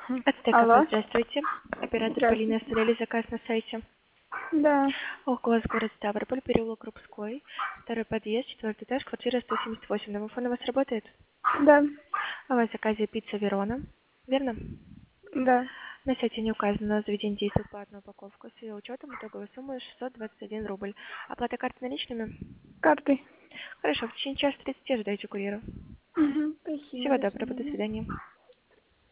Ацтеков, Алло. здравствуйте. Оператор Полина Здравствуйте. оставляли заказ на сайте. Да. Около город Ставрополь, переулок Крупской, второй подъезд, четвертый этаж, квартира 178. Домофон у вас работает? Да. У вас в заказе пицца Верона, верно? Да. На сайте не указано, но заведение действует платная упаковка. С ее учетом итоговая сумма 621 рубль. Оплата карты наличными? Картой. Хорошо, в течение часа 30 ожидайте курьера. Угу. Спасибо. Всего До доброго, до свидания. свидания.